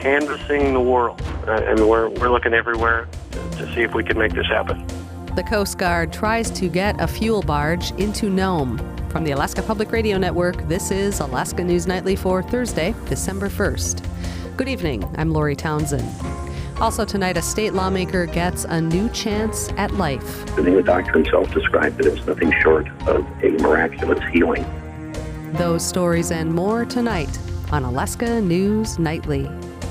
canvassing the world, and we're looking everywhere to see if we can make this happen. The Coast Guard tries to get a fuel barge into Nome. From the Alaska Public Radio Network, this is Alaska News Nightly for Thursday, December 1st. Good evening, I'm Lori Townsend. Also tonight, a state lawmaker gets a new chance at life. I think the doctor himself described it as nothing short of a miraculous healing. Those stories and more tonight on Alaska News Nightly.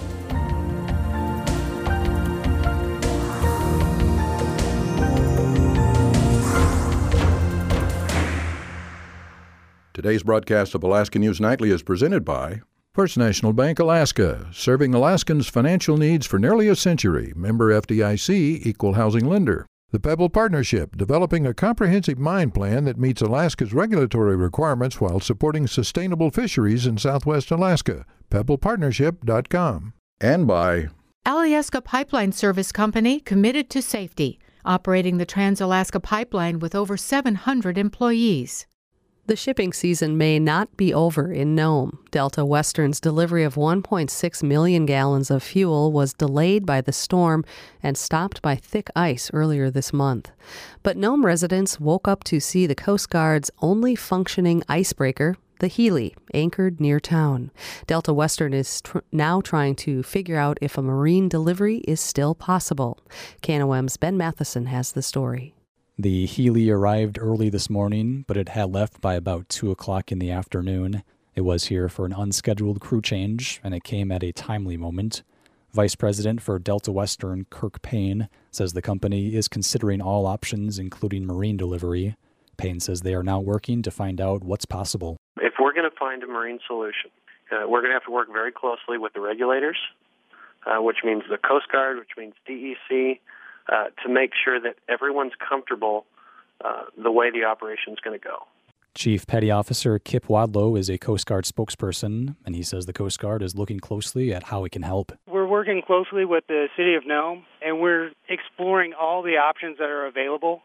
Today's broadcast of Alaska News Nightly is presented by First National Bank Alaska, serving Alaskans' financial needs for nearly a century. Member FDIC, equal housing lender. The Pebble Partnership, developing a comprehensive mine plan that meets Alaska's regulatory requirements while supporting sustainable fisheries in southwest Alaska. PebblePartnership.com. And by Alyeska Pipeline Service Company, committed to safety, operating the Trans-Alaska Pipeline with over 700 employees. The shipping season may not be over in Nome. Delta Western's delivery of 1.6 million gallons of fuel was delayed by the storm and stopped by thick ice earlier this month. But Nome residents woke up to see the Coast Guard's only functioning icebreaker, the Healy, anchored near town. Delta Western is now trying to figure out if a marine delivery is still possible. KNOM's Ben Matheson has the story. The Healy arrived early this morning, but it had left by about 2 o'clock in the afternoon. It was here for an unscheduled crew change, and it came at a timely moment. Vice President for Delta Western, Kirk Payne, says the company is considering all options, including marine delivery. Payne says they are now working to find out what's possible. If we're going to find a marine solution, we're going to have to work very closely with the regulators, which means the Coast Guard, which means DEC, to make sure that everyone's comfortable the way the operation is going to go. Chief Petty Officer Kip Wadlow is a Coast Guard spokesperson, and he says the Coast Guard is looking closely at how it can help. We're working closely with the City of Nome, and we're exploring all the options that are available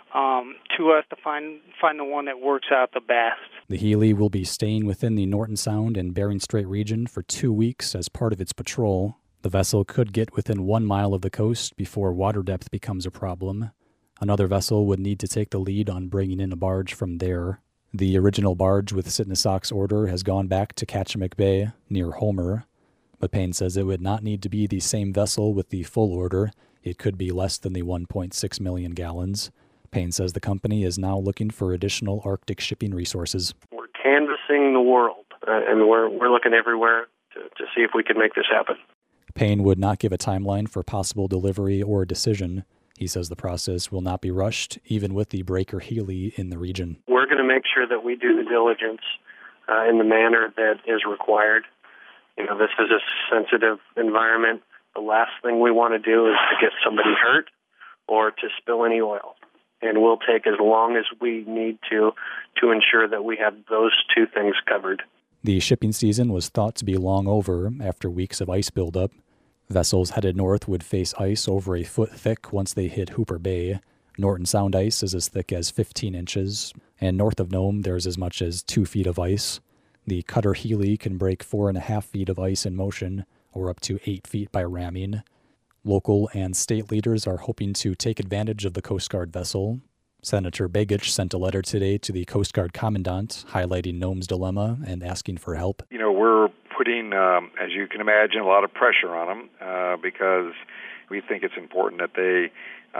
to us to find the one that works out the best. The Healy will be staying within the Norton Sound and Bering Strait region for 2 weeks as part of its patrol. The vessel could get within 1 mile of the coast before water depth becomes a problem. Another vessel would need to take the lead on bringing in a barge from there. The original barge with Sitnisok's order has gone back to Kachemak Bay near Homer, but Payne says it would not need to be the same vessel with the full order. It could be less than the 1.6 million gallons. Payne says the company is now looking for additional Arctic shipping resources. We're canvassing the world, and we're looking everywhere to see if we can make this happen. Payne would not give a timeline for possible delivery or decision. He says the process will not be rushed, even with the breaker Healy in the region. We're going to make sure that we do the diligence in the manner that is required. This is a sensitive environment. The last thing we want to do is to get somebody hurt or to spill any oil. And we'll take as long as we need to ensure that we have those two things covered. The shipping season was thought to be long over after weeks of ice buildup. Vessels headed north would face ice over a foot thick once they hit Hooper Bay. Norton Sound ice is as thick as 15 inches, and north of Nome there's as much as 2 feet of ice. The cutter Healy can break 4.5 feet of ice in motion, or up to 8 feet by ramming. Local and state leaders are hoping to take advantage of the Coast Guard vessel. Senator Begich sent a letter today to the Coast Guard Commandant highlighting Nome's dilemma and asking for help. We're putting, as you can imagine, a lot of pressure on them because we think it's important that they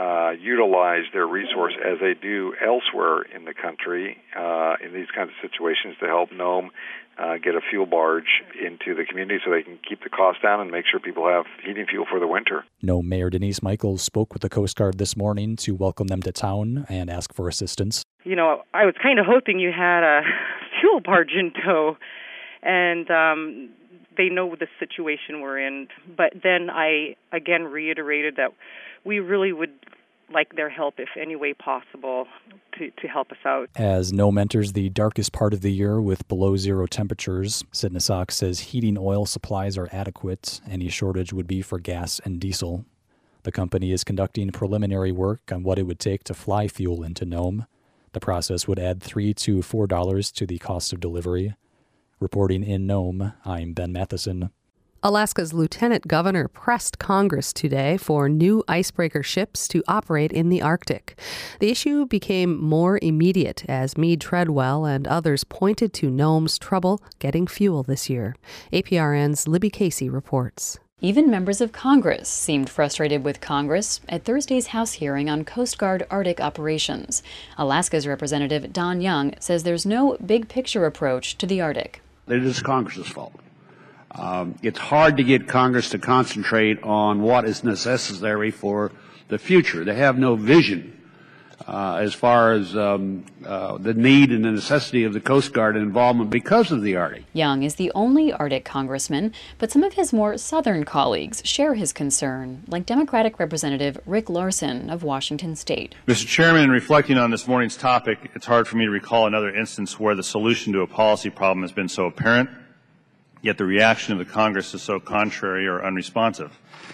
utilize their resource as they do elsewhere in the country in these kinds of situations to help Nome get a fuel barge into the community so they can keep the cost down and make sure people have heating fuel for the winter. Nome Mayor Denise Michaels spoke with the Coast Guard this morning to welcome them to town and ask for assistance. I was kind of hoping you had a fuel barge in tow, and they know the situation we're in. But then I again reiterated that we really would like their help, if any way possible, to help us out. As Nome enters the darkest part of the year with below zero temperatures, Sitnisok says heating oil supplies are adequate. Any shortage would be for gas and diesel. The company is conducting preliminary work on what it would take to fly fuel into Nome. The process would add $3 to $4 to the cost of delivery. Reporting in Nome, I'm Ben Matheson. Alaska's lieutenant governor pressed Congress today for new icebreaker ships to operate in the Arctic. The issue became more immediate as Meade Treadwell and others pointed to Nome's trouble getting fuel this year. APRN's Libby Casey reports. Even members of Congress seemed frustrated with Congress at Thursday's House hearing on Coast Guard Arctic operations. Alaska's Representative Don Young says there's no big-picture approach to the Arctic. It is Congress's fault. It's hard to get Congress to concentrate on what is necessary for the future. They have no vision as far as the need and the necessity of the Coast Guard involvement because of the Arctic. Young is the only Arctic congressman, but some of his more southern colleagues share his concern, like Democratic Representative Rick Larsen of Washington State. Mr. Chairman, in reflecting on this morning's topic, it's hard for me to recall another instance where the solution to a policy problem has been so apparent, yet the reaction of the Congress is so contrary or unresponsive.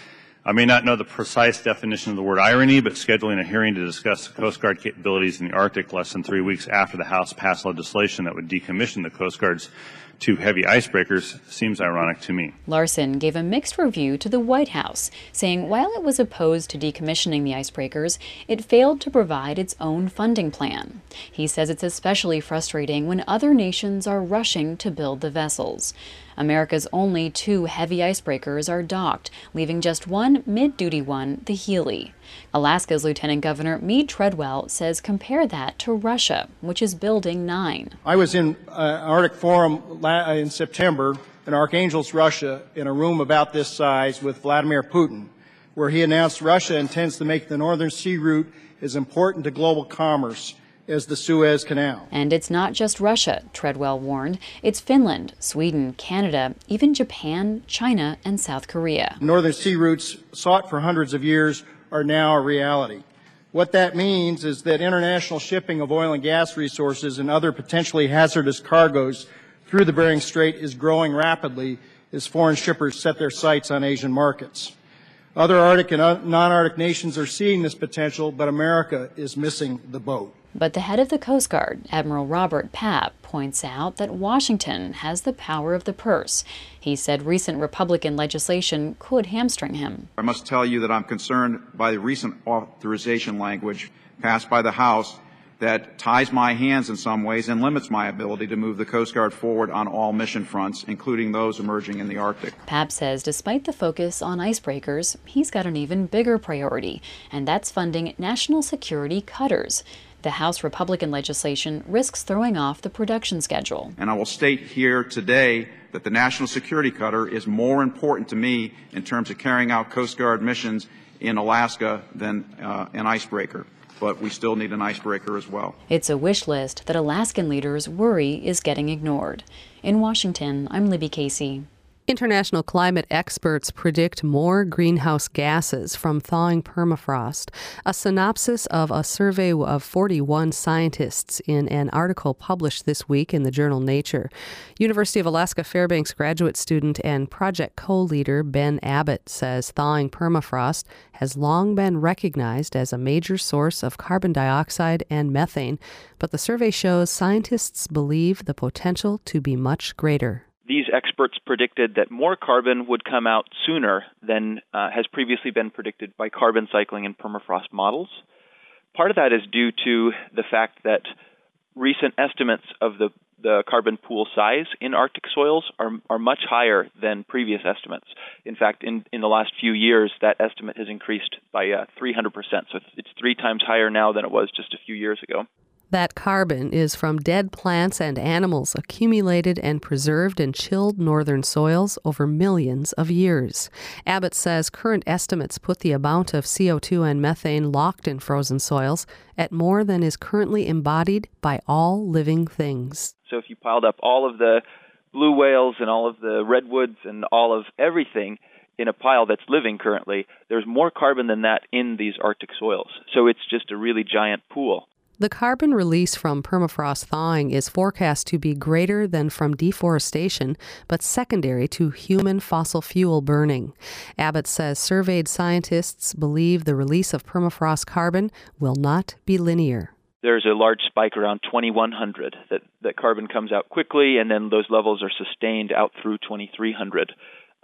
I may not know the precise definition of the word irony, but scheduling a hearing to discuss the Coast Guard capabilities in the Arctic less than 3 weeks after the House passed legislation that would decommission the Coast Guard's 2 heavy icebreakers seems ironic to me. Larsen gave a mixed review to the White House, saying while it was opposed to decommissioning the icebreakers, it failed to provide its own funding plan. He says it's especially frustrating when other nations are rushing to build the vessels. America's only 2 heavy icebreakers are docked, leaving just one mid-duty one, the Healy. Alaska's Lieutenant Governor Meade Treadwell says compare that to Russia, which is building 9. I was in Arctic Forum in September in Archangels, Russia, in a room about this size with Vladimir Putin, where he announced Russia intends to make the Northern Sea Route as important to global commerce as the Suez Canal. And it's not just Russia, Treadwell warned. It's Finland, Sweden, Canada, even Japan, China, and South Korea. Northern sea routes sought for hundreds of years are now a reality. What that means is that international shipping of oil and gas resources and other potentially hazardous cargoes through the Bering Strait is growing rapidly as foreign shippers set their sights on Asian markets. Other Arctic and non-Arctic nations are seeing this potential, but America is missing the boat. But the head of the Coast Guard, Admiral Robert Papp, points out that Washington has the power of the purse. He said recent Republican legislation could hamstring him. I must tell you that I'm concerned by the recent authorization language passed by the House that ties my hands in some ways and limits my ability to move the Coast Guard forward on all mission fronts, including those emerging in the Arctic. Papp says despite the focus on icebreakers, he's got an even bigger priority, and that's funding national security cutters. The House Republican legislation risks throwing off the production schedule. And I will state here today that the National Security Cutter is more important to me in terms of carrying out Coast Guard missions in Alaska than an icebreaker. But we still need an icebreaker as well. It's a wish list that Alaskan leaders worry is getting ignored. In Washington, I'm Libby Casey. International climate experts predict more greenhouse gases from thawing permafrost. A synopsis of a survey of 41 scientists in an article published this week in the journal Nature. University of Alaska Fairbanks graduate student and project co-leader Ben Abbott says thawing permafrost has long been recognized as a major source of carbon dioxide and methane, but the survey shows scientists believe the potential to be much greater. These experts predicted that more carbon would come out sooner than has previously been predicted by carbon cycling and permafrost models. Part of that is due to the fact that recent estimates of the carbon pool size in Arctic soils are much higher than previous estimates. In fact, in the last few years, that estimate has increased by 300%. So it's 3 times higher now than it was just a few years ago. That carbon is from dead plants and animals accumulated and preserved in chilled northern soils over millions of years. Abbott says current estimates put the amount of CO2 and methane locked in frozen soils at more than is currently embodied by all living things. So if you piled up all of the blue whales and all of the redwoods and all of everything in a pile that's living currently, there's more carbon than that in these Arctic soils. So it's just a really giant pool. The carbon release from permafrost thawing is forecast to be greater than from deforestation, but secondary to human fossil fuel burning. Abbott says surveyed scientists believe the release of permafrost carbon will not be linear. There's a large spike around 2100 that carbon comes out quickly, and then those levels are sustained out through 2300.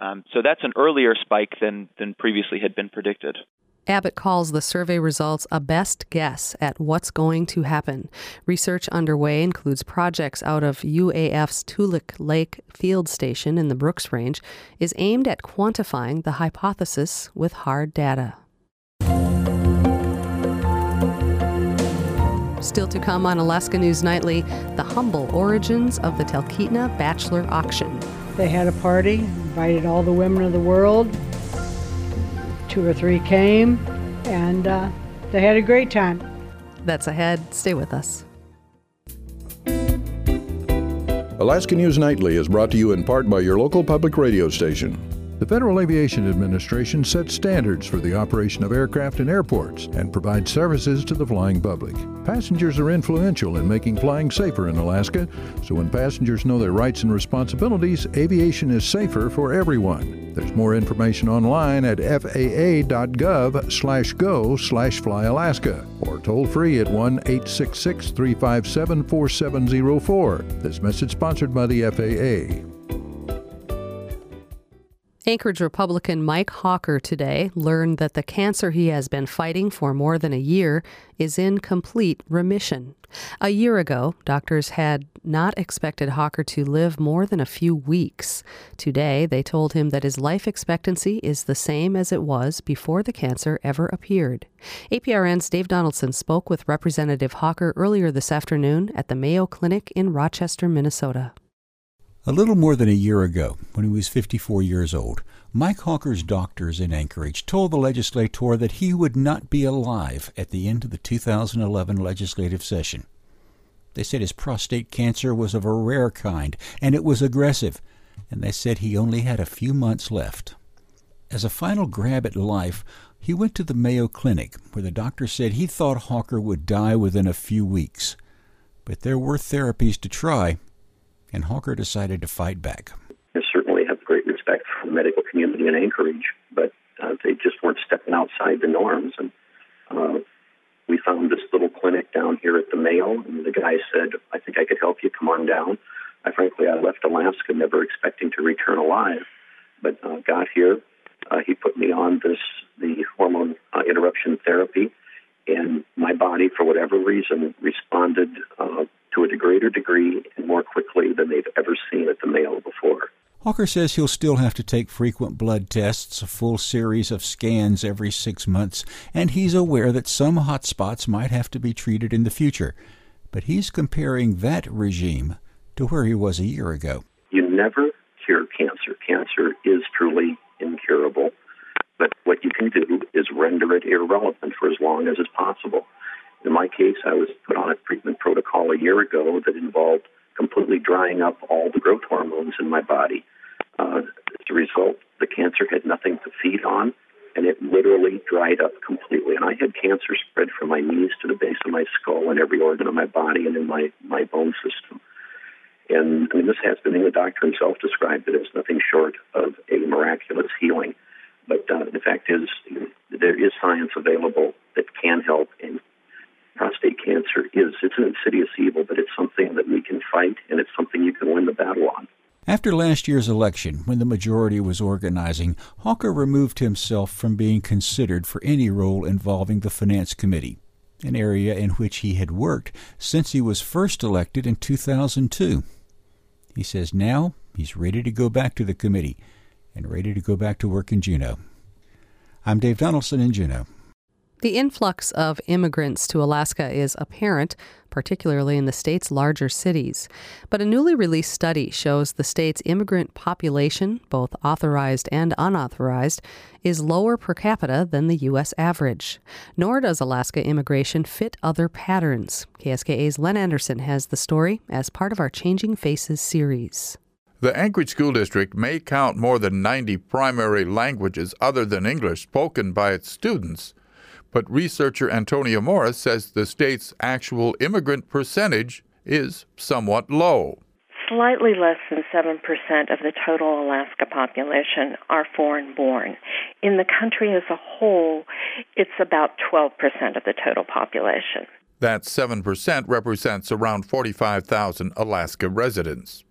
So that's an earlier spike than previously had been predicted. Abbott calls the survey results a best guess at what's going to happen. Research underway includes projects out of UAF's Toolik Lake Field Station in the Brooks Range, is aimed at quantifying the hypothesis with hard data. Still to come on Alaska News Nightly, the humble origins of the Talkeetna Bachelor Auction. They had a party, invited all the women of the world. 2 or 3 came, and they had a great time. That's ahead. Stay with us. Alaska News Nightly is brought to you in part by your local public radio station. The Federal Aviation Administration sets standards for the operation of aircraft and airports and provides services to the flying public. Passengers are influential in making flying safer in Alaska, so when passengers know their rights and responsibilities, aviation is safer for everyone. There's more information online at faa.gov/go/flyalaska or toll free at 1-866-357-4704. This message sponsored by the FAA. Anchorage Republican Mike Hawker today learned that the cancer he has been fighting for more than a year is in complete remission. A year ago, doctors had not expected Hawker to live more than a few weeks. Today, they told him that his life expectancy is the same as it was before the cancer ever appeared. APRN's Dave Donaldson spoke with Representative Hawker earlier this afternoon at the Mayo Clinic in Rochester, Minnesota. A little more than a year ago, when he was 54 years old, Mike Hawker's doctors in Anchorage told the legislator that he would not be alive at the end of the 2011 legislative session. They said his prostate cancer was of a rare kind, and it was aggressive, and they said he only had a few months left. As a final grab at life, he went to the Mayo Clinic, where the doctor said he thought Hawker would die within a few weeks. But there were therapies to try, and Hawker decided to fight back. I certainly have great respect for the medical community in Anchorage, but they just weren't stepping outside the norms. And we found this little clinic down here at the Mayo, and the guy said, "I think I could help you. Come on down." I left Alaska never expecting to return alive, but got here. He put me on the hormone interruption therapy, and my body, for whatever reason, responded to a greater degree and more quickly than they've ever seen at the Mayo before. Hawker says he'll still have to take frequent blood tests, a full series of scans every 6 months, and he's aware that some hot spots might have to be treated in the future. But he's comparing that regime to where he was a year ago. You never cure cancer. Cancer is truly incurable, but what you can do is render it irrelevant for as long as is possible. In my case, I was put on a treatment protocol a year ago that involved completely drying up all the growth hormones in my body. As a result, the cancer had nothing to feed on, and it literally dried up completely. And I had cancer spread from my knees to the base of my skull and every organ of my body and in my bone system. And this has been, the doctor himself described it as nothing short of a miraculous healing. But the fact is, there is science available that can help, and prostate cancer it's an insidious evil, but it's something that we can fight, and it's something you can win the battle on. After last year's election, when the majority was organizing, Hawker removed himself from being considered for any role involving the Finance Committee, an area in which he had worked since he was first elected in 2002. He says now he's ready to go back to the committee and ready to go back to work in Juneau. I'm Dave Donaldson in Juneau. The influx of immigrants to Alaska is apparent, particularly in the state's larger cities. But a newly released study shows the state's immigrant population, both authorized and unauthorized, is lower per capita than the U.S. average. Nor does Alaska immigration fit other patterns. KSKA's Len Anderson has the story as part of our Changing Faces series. The Anchorage School District may count more than 90 primary languages other than English spoken by its students, but researcher Antonia Morris says the state's actual immigrant percentage is somewhat low. Slightly less than 7% of the total Alaska population are foreign-born. In the country as a whole, it's about 12% of the total population. That 7% represents around 45,000 Alaska residents.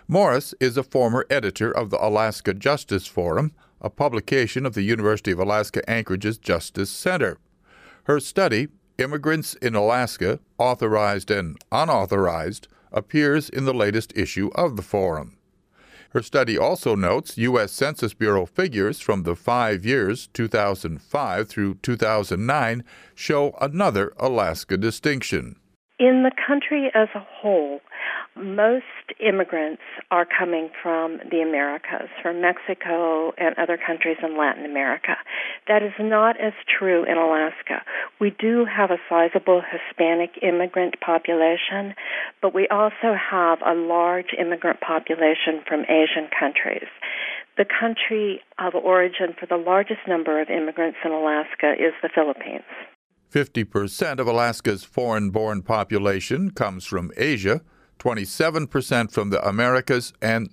Morris is a former editor of the Alaska Justice Forum, a publication of the University of Alaska Anchorage's Justice Center. Her study, Immigrants in Alaska, Authorized and Unauthorized, appears in the latest issue of the Forum. Her study also notes U.S. Census Bureau figures from the 5 years 2005 through 2009 show another Alaska distinction. In the country as a whole, most immigrants are coming from the Americas, from Mexico and other countries in Latin America. That is not as true in Alaska. We do have a sizable Hispanic immigrant population, but we also have a large immigrant population from Asian countries. The country of origin for the largest number of immigrants in Alaska is the Philippines. 50% of Alaska's foreign-born population comes from Asia, 27% from the Americas, and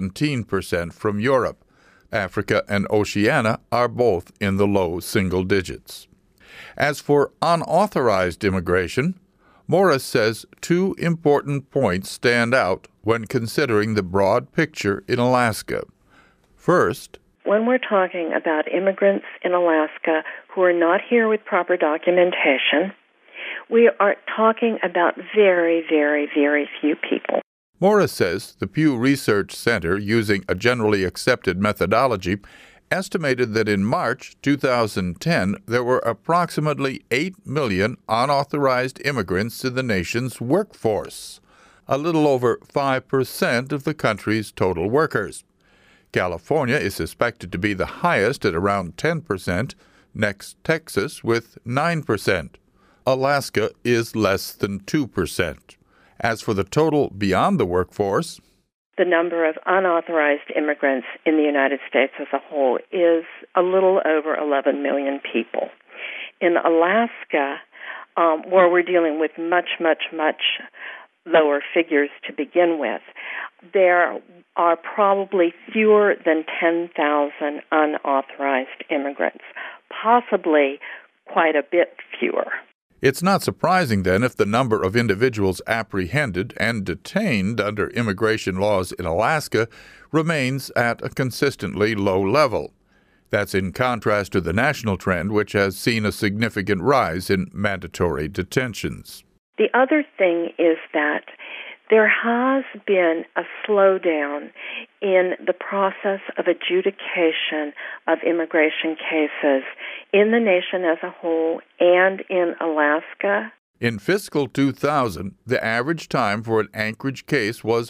17% from Europe. Africa and Oceania are both in the low single digits. As for unauthorized immigration, Morris says two important points stand out when considering the broad picture in Alaska. First, when we're talking about immigrants in Alaska who are not here with proper documentation, we are talking about very, very, very few people. Morris says the Pew Research Center, using a generally accepted methodology, estimated that in March 2010 there were approximately 8 million unauthorized immigrants in the nation's workforce, a little over 5% of the country's total workers. California is suspected to be the highest at around 10%, next Texas with 9%. Alaska is less than 2%. As for the total beyond the workforce, the number of unauthorized immigrants in the United States as a whole is a little over 11 million people. In Alaska, where we're dealing with much, much, much lower figures to begin with, there are probably fewer than 10,000 unauthorized immigrants, possibly quite a bit fewer. It's not surprising, then, if the number of individuals apprehended and detained under immigration laws in Alaska remains at a consistently low level. That's in contrast to the national trend, which has seen a significant rise in mandatory detentions. The other thing is that there has been a slowdown in the process of adjudication of immigration cases in the nation as a whole and in Alaska. In fiscal 2000, the average time for an Anchorage case was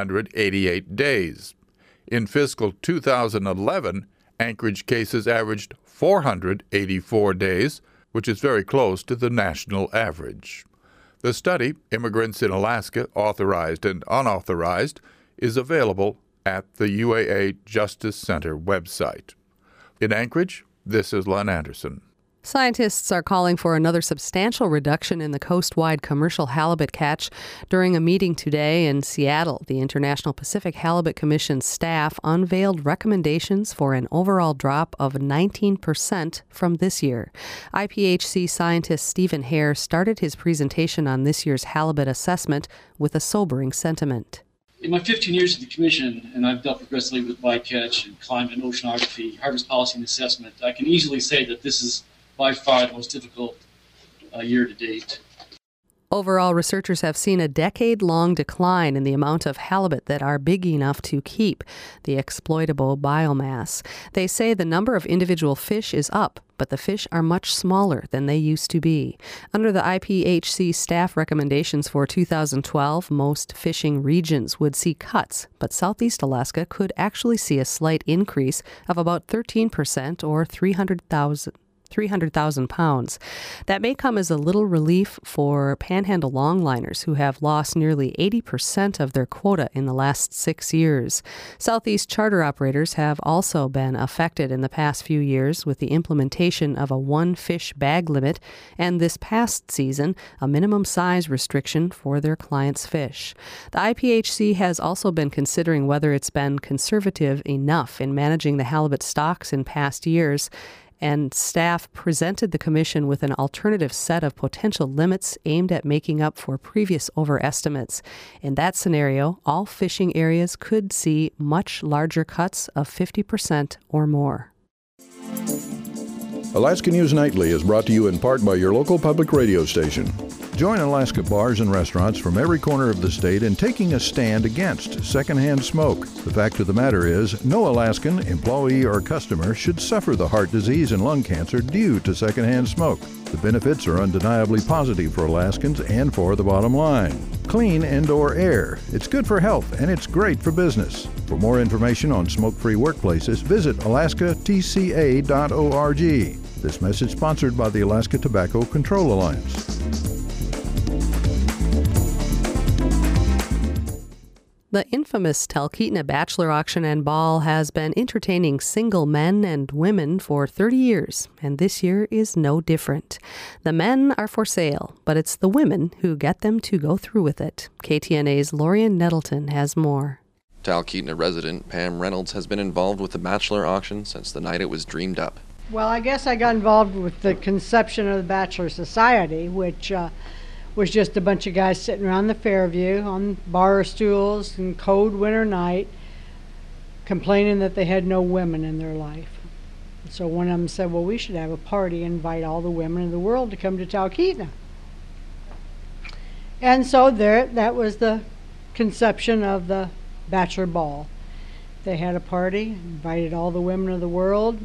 188 days. In fiscal 2011, Anchorage cases averaged 484 days, which is very close to the national average. The study, Immigrants in Alaska, Authorized and Unauthorized, is available at the UAA Justice Center website. In Anchorage, this is Len Anderson. Scientists are calling for another substantial reduction in the coast-wide commercial halibut catch. During a meeting today in Seattle, the International Pacific Halibut Commission staff unveiled recommendations for an overall drop of 19% from this year. IPHC scientist Stephen Hare started his presentation on this year's halibut assessment with a sobering sentiment. In my 15 years at the Commission, and I've dealt progressively with bycatch and climate and oceanography, harvest policy and assessment, I can easily say that this is by far the most difficult year to date. Overall, researchers have seen a decade-long decline in the amount of halibut that are big enough to keep the exploitable biomass. They say the number of individual fish is up, but the fish are much smaller than they used to be. Under the IPHC staff recommendations for 2012, most fishing regions would see cuts, but Southeast Alaska could actually see a slight increase of about 13% or 300,000 pounds. That may come as a little relief for panhandle longliners who have lost nearly 80% of their quota in the last 6 years. Southeast charter operators have also been affected in the past few years with the implementation of a one-fish bag limit and this past season, a minimum size restriction for their clients' fish. The IPHC has also been considering whether it's been conservative enough in managing the halibut stocks in past years. And staff presented the commission with an alternative set of potential limits aimed at making up for previous overestimates. In that scenario, all fishing areas could see much larger cuts of 50% or more. Alaska News Nightly is brought to you in part by your local public radio station. Join Alaska bars and restaurants from every corner of the state in taking a stand against secondhand smoke. The fact of the matter is, no Alaskan, employee, or customer should suffer the heart disease and lung cancer due to secondhand smoke. The benefits are undeniably positive for Alaskans and for the bottom line. Clean indoor air. It's good for health and it's great for business. For more information on smoke-free workplaces, visit alaskatca.org. This message sponsored by the Alaska Tobacco Control Alliance. The infamous Talkeetna Bachelor Auction and Ball has been entertaining single men and women for 30 years, and this year is no different. The men are for sale, but it's the women who get them to go through with it. KTNA's Lorian Nettleton has more. Talkeetna resident Pam Reynolds has been involved with the Bachelor Auction since the night it was dreamed up. Well, I guess I got involved with the conception of the Bachelor Society, which was just a bunch of guys sitting around the Fairview on bar stools and cold winter night complaining that they had no women in their life. So one of them said, well, we should have a party and invite all the women in the world to come to Talkeetna. And so that was the conception of the Bachelor Ball. They had a party, invited all the women of the world.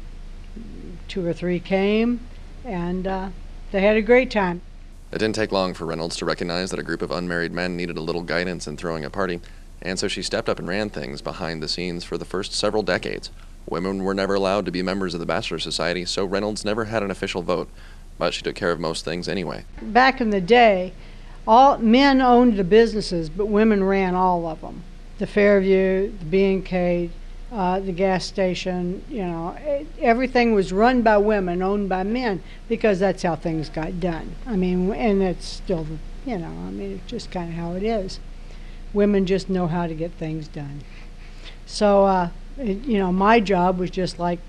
2 or 3 came, and they had a great time. It didn't take long for Reynolds to recognize that a group of unmarried men needed a little guidance in throwing a party, and so she stepped up and ran things behind the scenes for the first several decades. Women were never allowed to be members of the Bachelor Society, so Reynolds never had an official vote, but she took care of most things anyway. Back in the day, all men owned the businesses, but women ran all of them. The Fairview, the B&K, the gas station, everything was run by women, owned by men, because that's how things got done. I mean, and it's still, it's just kind of how it is. Women just know how to get things done. So, my job was just like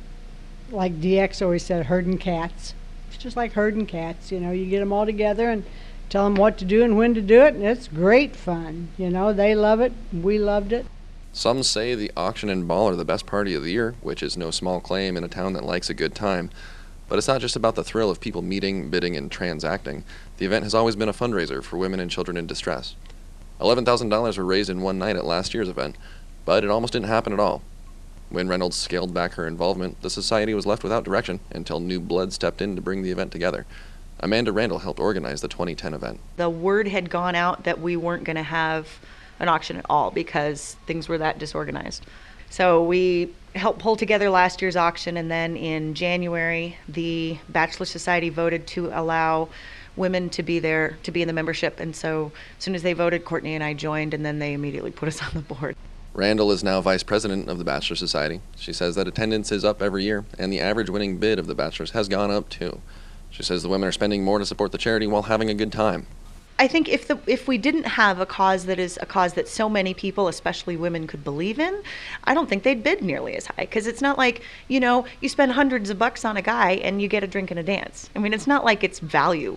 DX always said, herding cats. It's just like herding cats, you get them all together and tell them what to do and when to do it, and it's great fun. They love it, we loved it. Some say the auction and ball are the best party of the year, which is no small claim in a town that likes a good time. But it's not just about the thrill of people meeting, bidding, and transacting. The event has always been a fundraiser for women and children in distress. $11,000 were raised in one night at last year's event, but it almost didn't happen at all. When Reynolds scaled back her involvement, the society was left without direction until new blood stepped in to bring the event together. Amanda Randall helped organize the 2010 event. The word had gone out that we weren't going to have an auction at all because things were that disorganized. So we helped pull together last year's auction, and then in January, the Bachelor Society voted to allow women to be there, to be in the membership. And so as soon as they voted, Courtney and I joined, and then they immediately put us on the board. Randall is now vice president of the Bachelor Society. She says that attendance is up every year, and the average winning bid of the bachelors has gone up too. She says the women are spending more to support the charity while having a good time. I think if we didn't have a cause that is a cause that so many people, especially women, could believe in, I don't think they'd bid nearly as high. Because it's not like, you spend hundreds of bucks on a guy and you get a drink and a dance. I mean, it's not like it's value,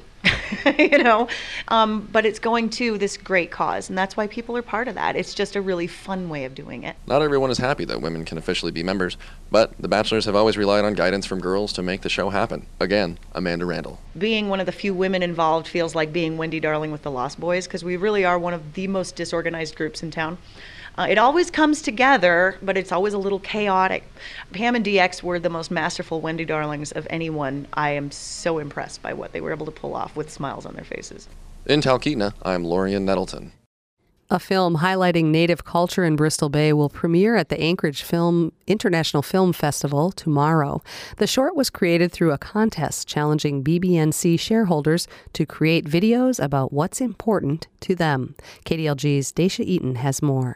but it's going to this great cause, and that's why people are part of that. It's just a really fun way of doing it. Not everyone is happy that women can officially be members, but the Bachelors have always relied on guidance from girls to make the show happen. Again, Amanda Randall. Being one of the few women involved feels like being Wendy Darling with the Lost Boys, because we really are one of the most disorganized groups in town. It always comes together, but it's always a little chaotic. Pam and DX were the most masterful Wendy Darlings of anyone. I am so impressed by what they were able to pull off with smiles on their faces. In Talkeetna, I'm Lorian Nettleton. A film highlighting Native culture in Bristol Bay will premiere at the Anchorage International Film Festival tomorrow. The short was created through a contest challenging BBNC shareholders to create videos about what's important to them. KDLG's Daisha Eaton has more.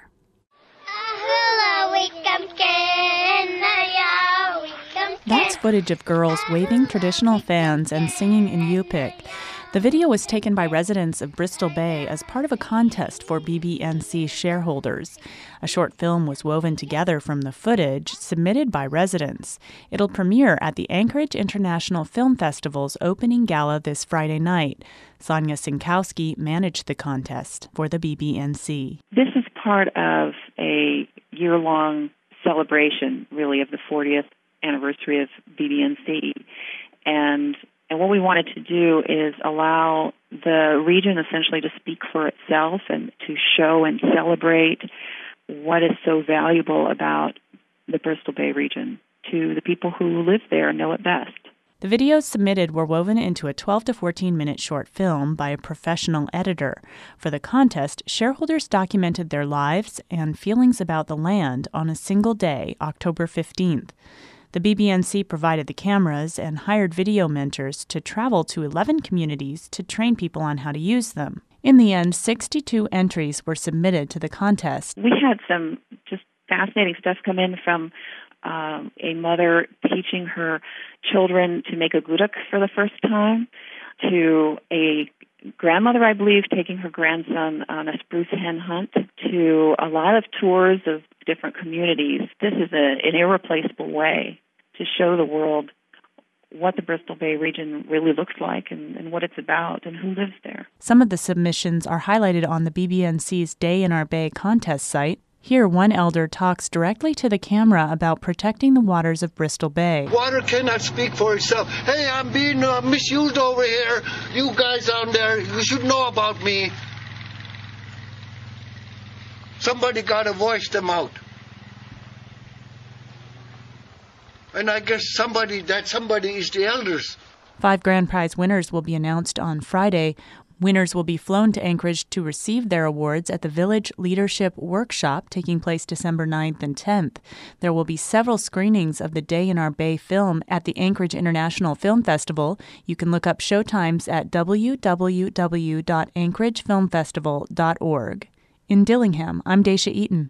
That's footage of girls waving traditional fans and singing in Yupik. The video was taken by residents of Bristol Bay as part of a contest for BBNC shareholders. A short film was woven together from the footage submitted by residents. It'll premiere at the Anchorage International Film Festival's opening gala this Friday night. Sonia Sinkowski managed the contest for the BBNC. This is part of a year-long celebration, really, of the 40th anniversary of BBNC. And what we wanted to do is allow the region essentially to speak for itself and to show and celebrate what is so valuable about the Bristol Bay region to the people who live there and know it best. The videos submitted were woven into a 12 to 14-minute short film by a professional editor. For the contest, shareholders documented their lives and feelings about the land on a single day, October 15th. The BBNC provided the cameras and hired video mentors to travel to 11 communities to train people on how to use them. In the end, 62 entries were submitted to the contest. We had some just fascinating stuff come in from a mother teaching her children to make a guduk for the first time, to a grandmother, I believe, taking her grandson on a spruce hen hunt, to a lot of tours of different communities. This is an irreplaceable way to show the world what the Bristol Bay region really looks like and what it's about and who lives there. Some of the submissions are highlighted on the BBNC's Day in Our Bay contest site. Here, one elder talks directly to the camera about protecting the waters of Bristol Bay. Water cannot speak for itself. Hey, I'm being misused over here. You guys down there, you should know about me. Somebody got to voice them out. And I guess somebody is the elders. 5 grand prize winners will be announced on Friday. Winners will be flown to Anchorage to receive their awards at the Village Leadership Workshop taking place December 9th and 10th. There will be several screenings of the Day in Our Bay film at the Anchorage International Film Festival. You can look up showtimes at www.anchoragefilmfestival.org. In Dillingham, I'm Daisha Eaton.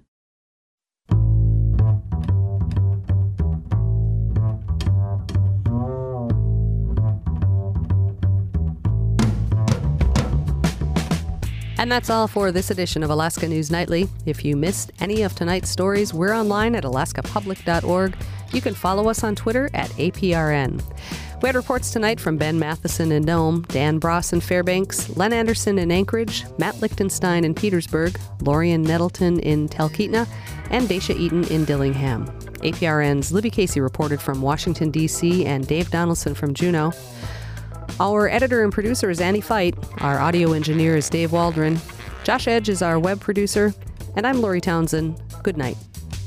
And that's all for this edition of Alaska News Nightly. If you missed any of tonight's stories, we're online at alaskapublic.org. You can follow us on Twitter at APRN. We had reports tonight from Ben Matheson in Nome, Dan Bross in Fairbanks, Len Anderson in Anchorage, Matt Lichtenstein in Petersburg, Lorian Nettleton in Talkeetna, and Daisha Eaton in Dillingham. APRN's Libby Casey reported from Washington, D.C., and Dave Donaldson from Juneau. Our editor and producer is Annie Fight. Our audio engineer is Dave Waldron. Josh Edge is our web producer. And I'm Lori Townsend. Good night.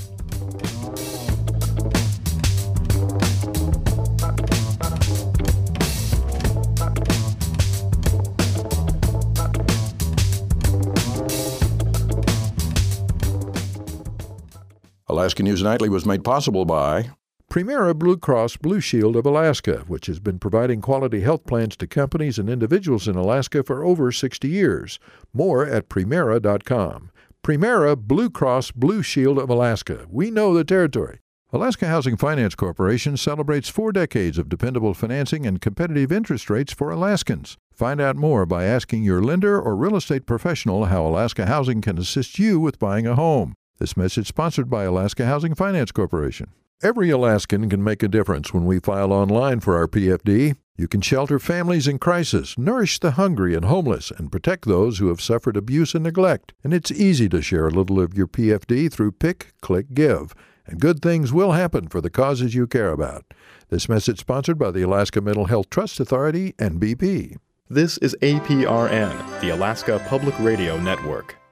Alaska News Nightly was made possible by Primera Blue Cross Blue Shield of Alaska, which has been providing quality health plans to companies and individuals in Alaska for over 60 years. More at Primera.com. Primera Blue Cross Blue Shield of Alaska. We know the territory. Alaska Housing Finance Corporation celebrates 4 decades of dependable financing and competitive interest rates for Alaskans. Find out more by asking your lender or real estate professional how Alaska Housing can assist you with buying a home. This message sponsored by Alaska Housing Finance Corporation. Every Alaskan can make a difference when we file online for our PFD. You can shelter families in crisis, nourish the hungry and homeless, and protect those who have suffered abuse and neglect. And it's easy to share a little of your PFD through Pick, Click, Give. And good things will happen for the causes you care about. This message sponsored by the Alaska Mental Health Trust Authority and BP. This is APRN, the Alaska Public Radio Network.